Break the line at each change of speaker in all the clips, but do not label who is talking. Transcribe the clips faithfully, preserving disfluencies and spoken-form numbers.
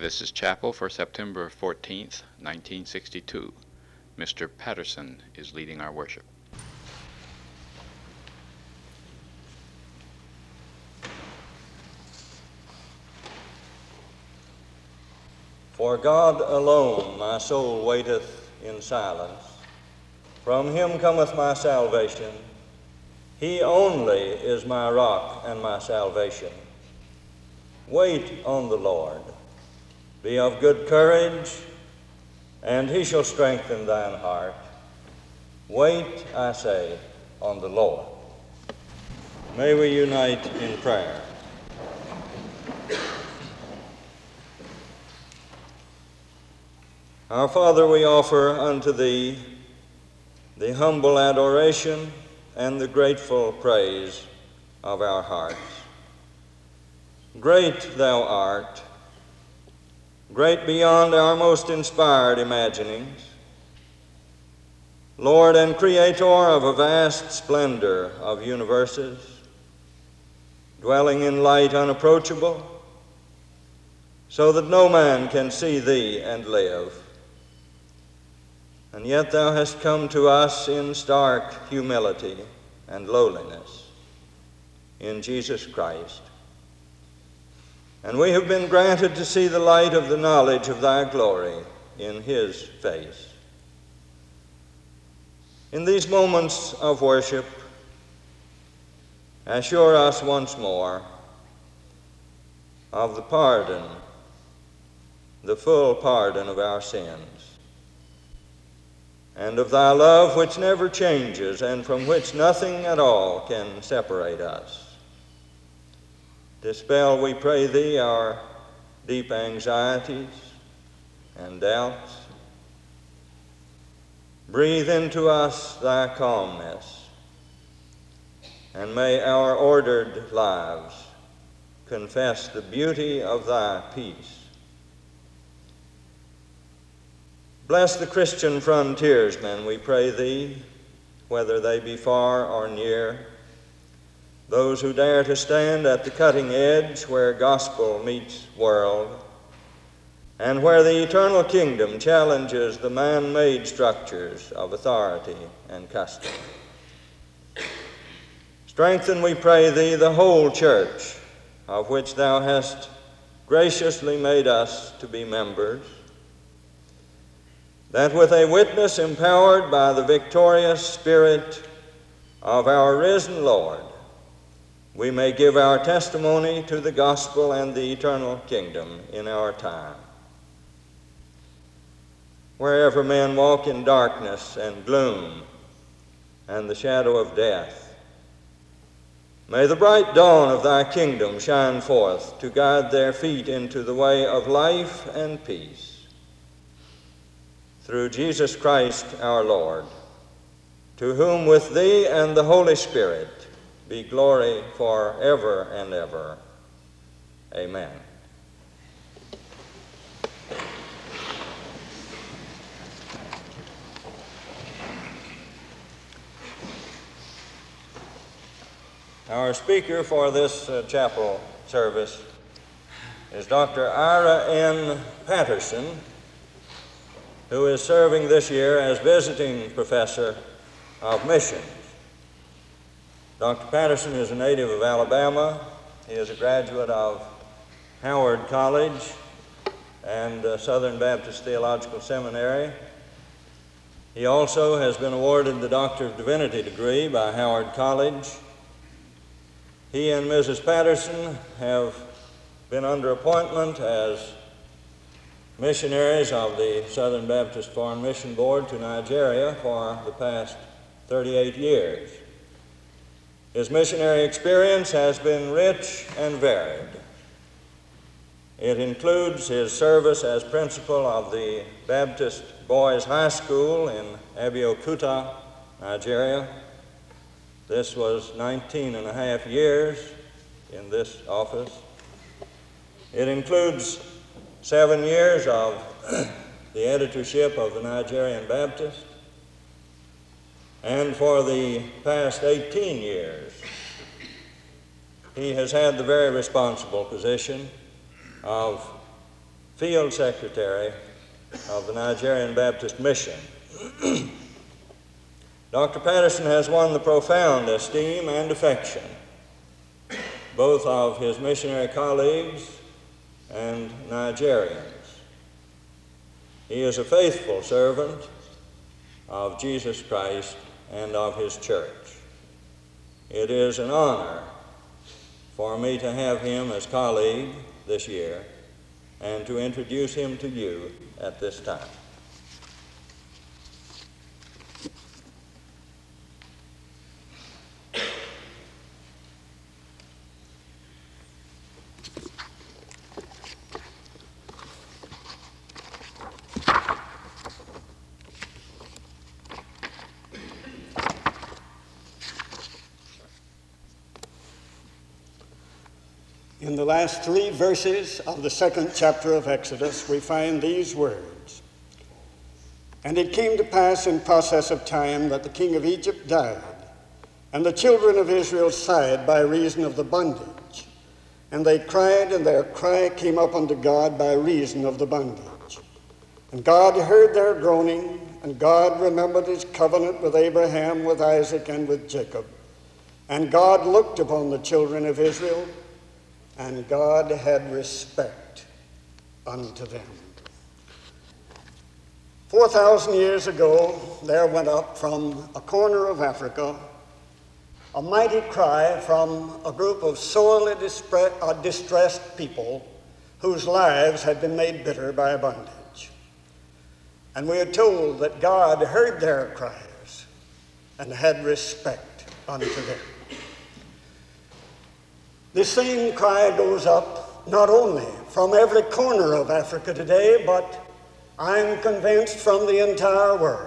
This is chapel for September fourteenth, nineteen sixty-two. Mister Patterson is leading our worship.
For God alone my soul waiteth in silence. From him cometh my salvation. He only is my rock and my salvation. Wait on the Lord. Be of good courage, and he shall strengthen thine heart. Wait, I say, on the Lord. May we unite in prayer. Our Father, we offer unto thee the humble adoration and the grateful praise of our hearts. Great thou art, great beyond our most inspired imaginings, Lord and Creator of a vast splendor of universes, dwelling in light unapproachable, so that no man can see thee and live. And yet thou hast come to us in stark humility and lowliness in Jesus Christ. And we have been granted to see the light of the knowledge of thy glory in his face. In these moments of worship, assure us once more of the pardon, the full pardon of our sins, and of thy love which never changes and from which nothing at all can separate us. Dispel, we pray thee, our deep anxieties and doubts. Breathe into us thy calmness, and may our ordered lives confess the beauty of thy peace. Bless the Christian frontiersmen, we pray thee, whether they be far or near, those who dare to stand at the cutting edge where gospel meets world, and where the eternal kingdom challenges the man-made structures of authority and custom. Strengthen, we pray thee, the whole church, of which thou hast graciously made us to be members, that with a witness empowered by the victorious Spirit of our risen Lord, we may give our testimony to the gospel and the eternal kingdom in our time. Wherever men walk in darkness and gloom and the shadow of death, may the bright dawn of thy kingdom shine forth to guide their feet into the way of life and peace. Through Jesus Christ our Lord, to whom with thee and the Holy Spirit be glory forever and ever. Amen. Our speaker for this uh, chapel service is Doctor Ira N. Patterson, who is serving this year as visiting professor of missions. Doctor Patterson is a native of Alabama. He is a graduate of Howard College and uh, Southern Baptist Theological Seminary. He also has been awarded the Doctor of Divinity degree by Howard College. He and Missus Patterson have been under appointment as missionaries of the Southern Baptist Foreign Mission Board to Nigeria for the past thirty-eight years. His missionary experience has been rich and varied. It includes his service as principal of the Baptist Boys High School in Abeokuta, Nigeria. This was nineteen and a half years in this office. It includes seven years of the editorship of the Nigerian Baptist, and for the past eighteen years, he has had the very responsible position of field secretary of the Nigerian Baptist Mission. Doctor Patterson has won the profound esteem and affection both of his missionary colleagues and Nigerians. He is a faithful servant of Jesus Christ and of his church. It is an honor for me to have him as colleague this year and to introduce him to you at this time.
In the last three verses of the second chapter of Exodus, we find these words. And it came to pass in process of time that the king of Egypt died, and the children of Israel sighed by reason of the bondage. And they cried, and their cry came up unto God by reason of the bondage. And God heard their groaning, and God remembered his covenant with Abraham, with Isaac, and with Jacob. And God looked upon the children of Israel, and God had respect unto them. Four thousand years ago, there went up from a corner of Africa a mighty cry from a group of sorely distressed people whose lives had been made bitter by bondage. And we are told that God heard their cries and had respect unto them. The same cry goes up not only from every corner of Africa today, but I'm convinced from the entire world.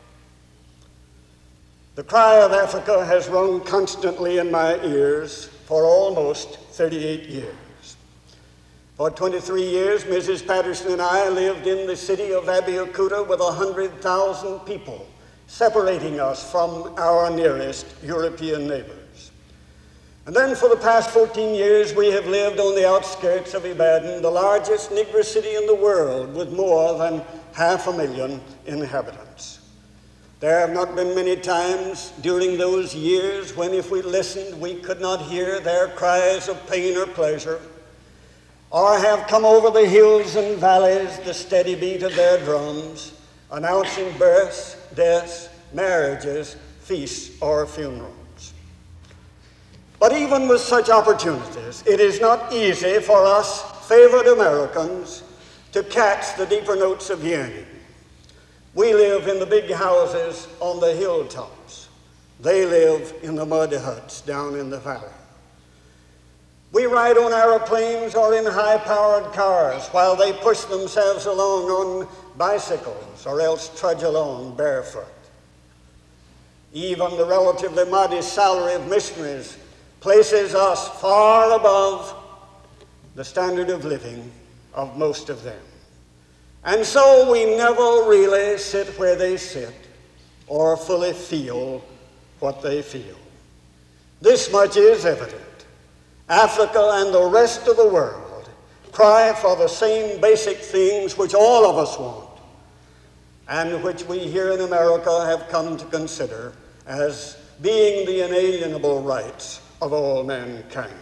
The cry of Africa has rung constantly in my ears for almost thirty-eight years. For twenty-three years, Missus Patterson and I lived in the city of Abeokuta with one hundred thousand people separating us from our nearest European neighbors. And then for the past fourteen years, we have lived on the outskirts of Ibadan, the largest Negro city in the world with more than half a million inhabitants. There have not been many times during those years when, if we listened, we could not hear their cries of pain or pleasure, or have come over the hills and valleys the steady beat of their drums, announcing births, deaths, marriages, feasts, or funerals. But even with such opportunities, it is not easy for us favored Americans to catch the deeper notes of yearning. We live in the big houses on the hilltops. They live in the mud huts down in the valley. We ride on airplanes or in high-powered cars while they push themselves along on bicycles or else trudge along barefoot. Even the relatively modest salary of missionaries places us far above the standard of living of most of them. And so we never really sit where they sit or fully feel what they feel. This much is evident. Africa and the rest of the world cry for the same basic things which all of us want, and which we here in America have come to consider as being the inalienable rights of all mankind.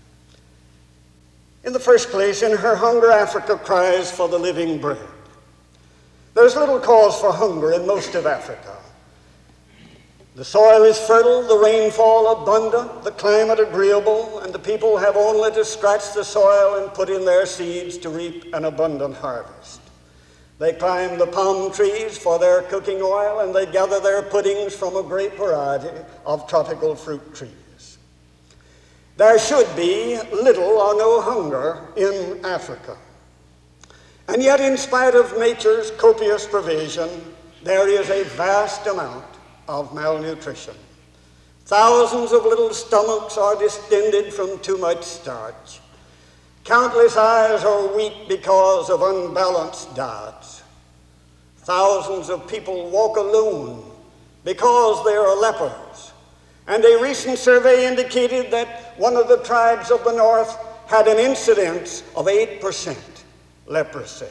In the first place, in her hunger, Africa cries for the living bread. There's little cause for hunger in most of Africa. The soil is fertile, the rainfall abundant, the climate agreeable, and the people have only to scratch the soil and put in their seeds to reap an abundant harvest. They climb the palm trees for their cooking oil, and they gather their puddings from a great variety of tropical fruit trees. There should be little or no hunger in Africa. And yet, in spite of nature's copious provision, there is a vast amount of malnutrition. Thousands of little stomachs are distended from too much starch. Countless eyes are weak because of unbalanced diets. Thousands of people walk alone because they are lepers. And a recent survey indicated that one of the tribes of the north had an incidence of eight percent leprosy.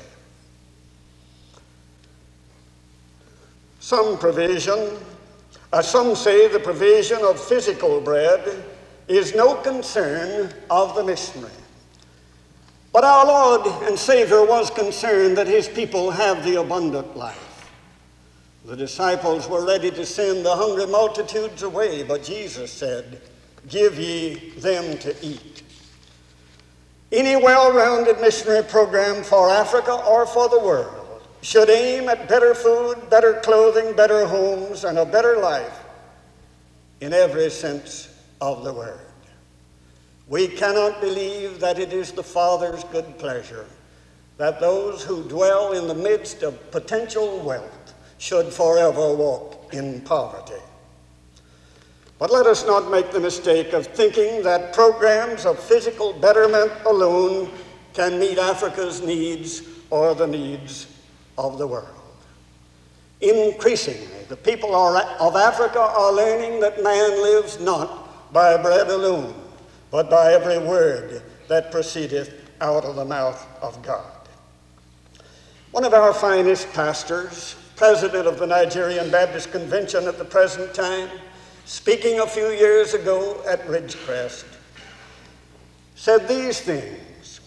Some provision, uh, some say the provision of physical bread is no concern of the missionary. But our Lord and Savior was concerned that his people have the abundant life. The disciples were ready to send the hungry multitudes away, but Jesus said, "Give ye them to eat." Any well-rounded missionary program for Africa or for the world should aim at better food, better clothing, better homes, and a better life in every sense of the word. We cannot believe that it is the Father's good pleasure that those who dwell in the midst of potential wealth should forever walk in poverty. But let us not make the mistake of thinking that programs of physical betterment alone can meet Africa's needs or the needs of the world. Increasingly, the people of Africa are learning that man lives not by bread alone, but by every word that proceedeth out of the mouth of God. One of our finest pastors, president of the Nigerian Baptist Convention at the present time, speaking a few years ago at Ridgecrest, said these things: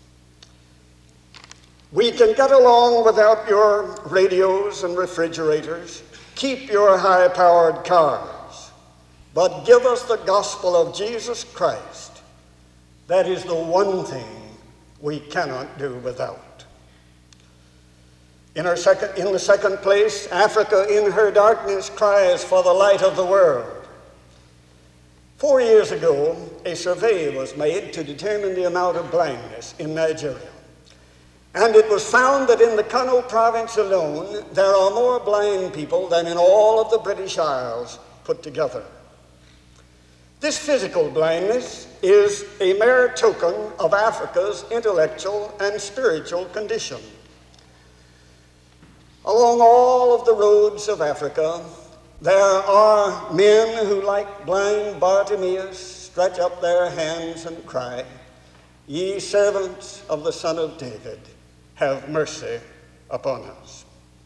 "We can get along without your radios and refrigerators. Keep your high-powered cars. But give us the gospel of Jesus Christ. That is the one thing we cannot do without." In, our second, in the second place, Africa in her darkness cries for the light of the world. Four years ago, a survey was made to determine the amount of blindness in Nigeria. And it was found that in the Kano province alone, there are more blind people than in all of the British Isles put together. This physical blindness is a mere token of Africa's intellectual and spiritual condition. Along all of the roads of Africa, there are men who, like blind Bartimaeus, stretch up their hands and cry, "Ye servants of the Son of David, have mercy upon us."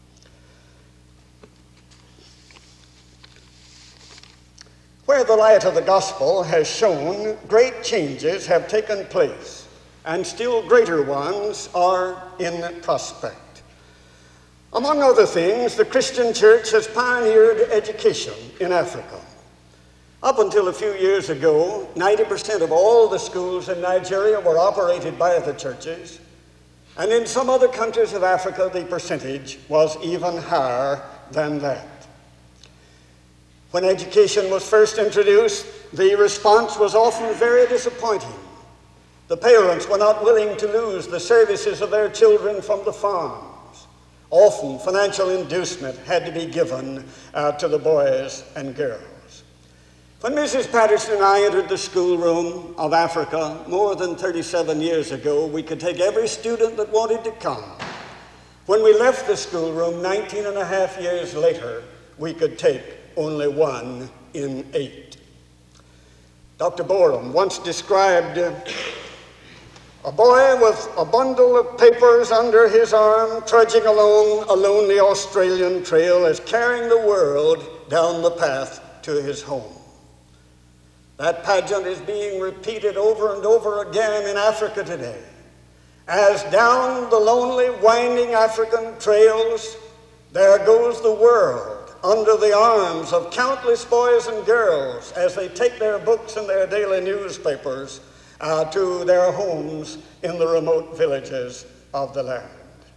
Where the light of the gospel has shone, great changes have taken place, and still greater ones are in prospect. Among other things, the Christian church has pioneered education in Africa. Up until a few years ago, ninety percent of all the schools in Nigeria were operated by the churches, and in some other countries of Africa, the percentage was even higher than that. When education was first introduced, the response was often very disappointing. The parents were not willing to lose the services of their children from the farms. Often, financial inducement had to be given uh, to the boys and girls. When Missus Patterson and I entered the schoolroom of Africa more than thirty-seven years ago, we could take every student that wanted to come. When we left the schoolroom nineteen and a half years later, we could take only one in eight. Doctor Borum once described uh, a boy with a bundle of papers under his arm trudging along a lonely Australian trail as carrying the world down the path to his home. That pageant is being repeated over and over again in Africa today, as down the lonely, winding African trails, there goes the world under the arms of countless boys and girls as they take their books and their daily newspapers uh, to their homes in the remote villages of the land.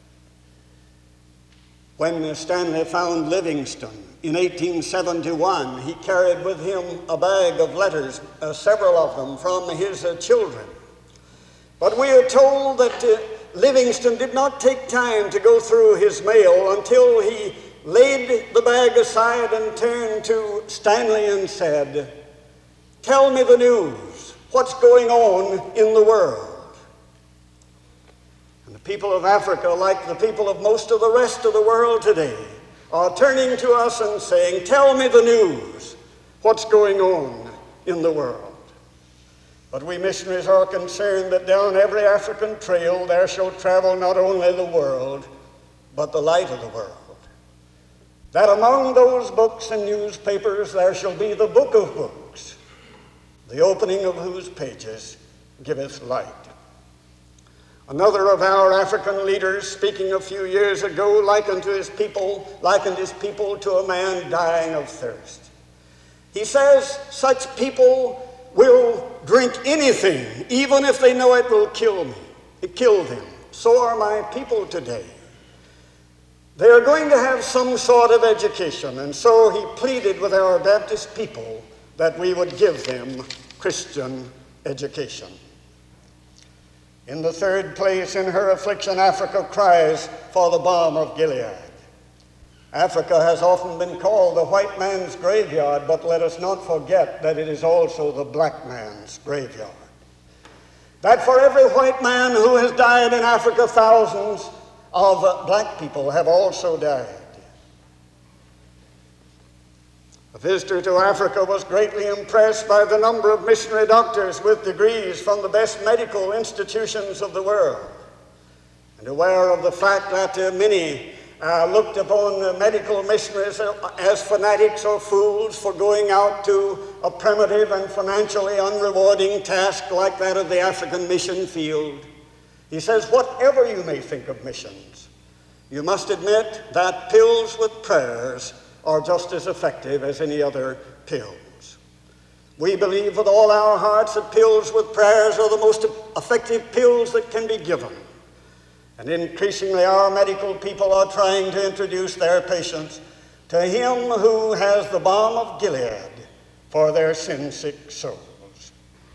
When Stanley found Livingstone in eighteen seventy-one, he carried with him a bag of letters, uh, several of them from his uh, children. But we are told that uh, Livingstone did not take time to go through his mail until he laid the bag aside and turned to Stanley and said, "Tell me the news. What's going on in the world?" And the people of Africa, like the people of most of the rest of the world today, are turning to us and saying, "Tell me the news. What's going on in the world?" But we missionaries are concerned that down every African trail there shall travel not only the world, but the light of the world. That among those books and newspapers there shall be the book of books, the opening of whose pages giveth light. Another of our African leaders, speaking a few years ago, likened to his people, likened his people to a man dying of thirst. He says such people will drink anything, even if they know it will kill me, kill them. So are my people today. They are going to have some sort of education, and so he pleaded with our Baptist people that we would give them Christian education. In the third place, in her affliction, Africa cries for the balm of Gilead. Africa has often been called the white man's graveyard, but let us not forget that it is also the black man's graveyard. That for every white man who has died in Africa, thousands of uh, black people have also died. A visitor to Africa was greatly impressed by the number of missionary doctors with degrees from the best medical institutions of the world, and aware of the fact that uh, many uh, looked upon uh, medical missionaries as fanatics or fools for going out to a primitive and financially unrewarding task like that of the African mission field. He says, whatever you may think of missions, you must admit that pills with prayers are just as effective as any other pills. We believe with all our hearts that pills with prayers are the most effective pills that can be given. And increasingly our medical people are trying to introduce their patients to him who has the balm of Gilead for their sin-sick souls.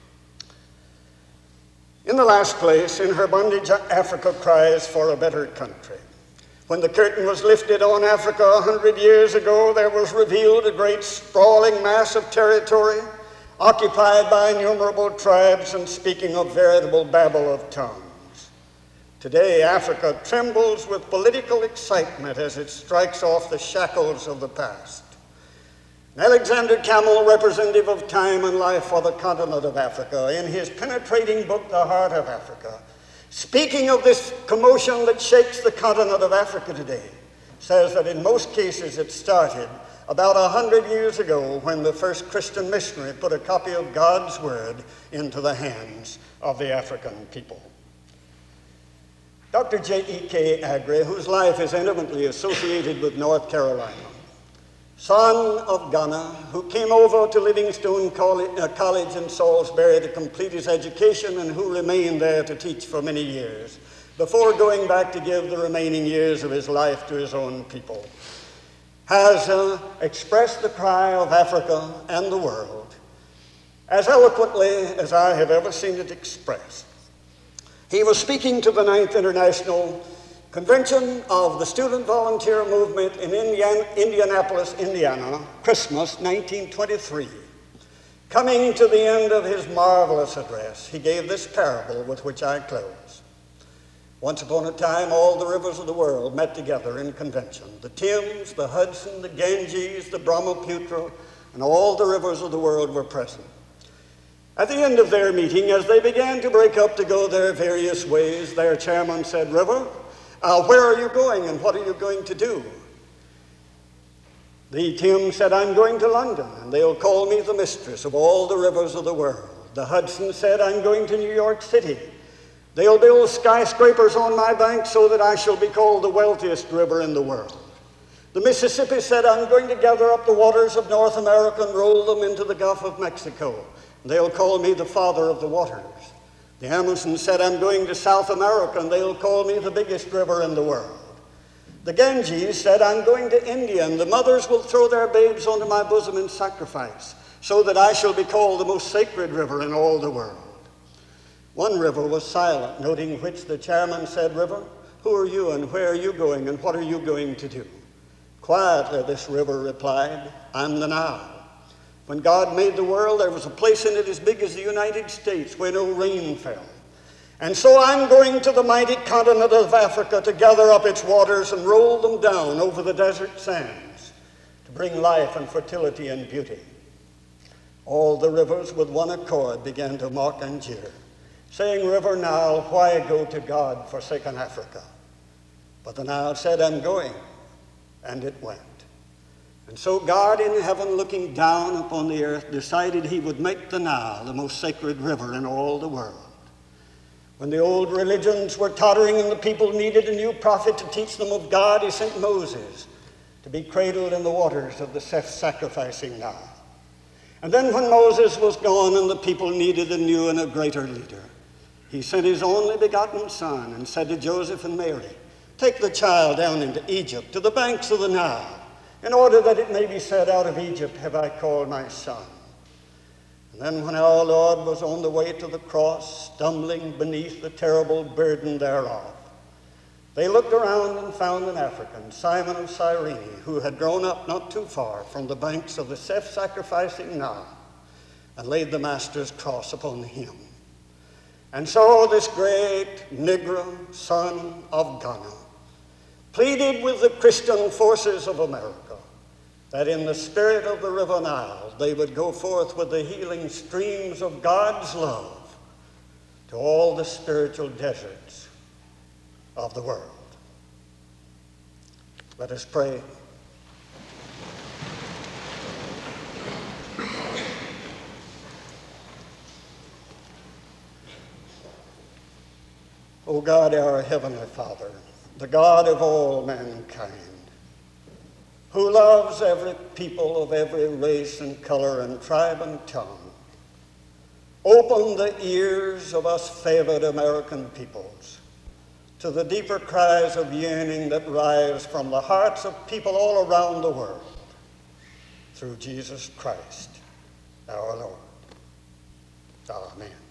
In the last place, in her bondage, Africa cries for a better country. When the curtain was lifted on Africa a hundred years ago, there was revealed a great sprawling mass of territory occupied by innumerable tribes and speaking a veritable babel of tongues. Today, Africa trembles with political excitement as it strikes off the shackles of the past. Alexander Campbell, representative of time and life for the continent of Africa, in his penetrating book, The Heart of Africa, speaking of this commotion that shakes the continent of Africa today, says that in most cases it started about a hundred years ago when the first Christian missionary put a copy of God's Word into the hands of the African people. Doctor J E K Aggrey, whose life is intimately associated with North Carolina, son of Ghana, who came over to Livingstone College in Salisbury to complete his education and who remained there to teach for many years, before going back to give the remaining years of his life to his own people, has uh, expressed the cry of Africa and the world as eloquently as I have ever seen it expressed. He was speaking to the Ninth International Convention of the Student Volunteer Movement in Indiana, Indianapolis, Indiana, Christmas nineteen twenty-three. Coming to the end of his marvelous address, he gave this parable with which I close. Once upon a time, all the rivers of the world met together in convention. The Thames, the Hudson, the Ganges, the Brahmaputra, and all the rivers of the world were present. At the end of their meeting, as they began to break up to go their various ways, their chairman said, "River, uh, where are you going and what are you going to do?" The Thames said, "I'm going to London, and they'll call me the mistress of all the rivers of the world." The Hudson said, "I'm going to New York City. They'll build skyscrapers on my bank so that I shall be called the wealthiest river in the world." The Mississippi said, "I'm going to gather up the waters of North America and roll them into the Gulf of Mexico. They'll call me the father of the waters." The Amazon said, "I'm going to South America, and they'll call me the biggest river in the world." The Ganges said, "I'm going to India, and the mothers will throw their babes onto my bosom in sacrifice, so that I shall be called the most sacred river in all the world." One river was silent, noting which the chairman said, "River, who are you, and where are you going, and what are you going to do?" Quietly, this river replied, "I'm the Nile. When God made the world, there was a place in it as big as the United States where no rain fell. And so I'm going to the mighty continent of Africa to gather up its waters and roll them down over the desert sands to bring life and fertility and beauty." all the rivers with one accord began to mock and jeer, saying, River Nile, why go to God forsaken Africa? But the Nile said, I'm going, and it went. And so God in heaven, looking down upon the earth, decided he would make the Nile the most sacred river in all the world. When the old religions were tottering and the people needed a new prophet to teach them of God, he sent Moses to be cradled in the waters of the self-sacrificing Nile. And then when Moses was gone and the people needed a new and a greater leader, he sent his only begotten son and said to Joseph and Mary, take the child down into Egypt, to the banks of the Nile, in order that it may be said, out of Egypt have I called my son. And then when our Lord was on the way to the cross, stumbling beneath the terrible burden thereof, they looked around and found an African, Simon of Cyrene, who had grown up not too far from the banks of the self-sacrificing Nile, and laid the Master's cross upon him. And so this great Negro son of Ghana pleaded with the Christian forces of America that in the spirit of the river Nile they would go forth with the healing streams of God's love to all the spiritual deserts of the world. Let us pray. O God, our Heavenly Father, the God of all mankind, who loves every people of every race and color and tribe and tongue, open the ears of us favored American peoples to the deeper cries of yearning that rise from the hearts of people all around the world, through Jesus Christ, our Lord. Amen.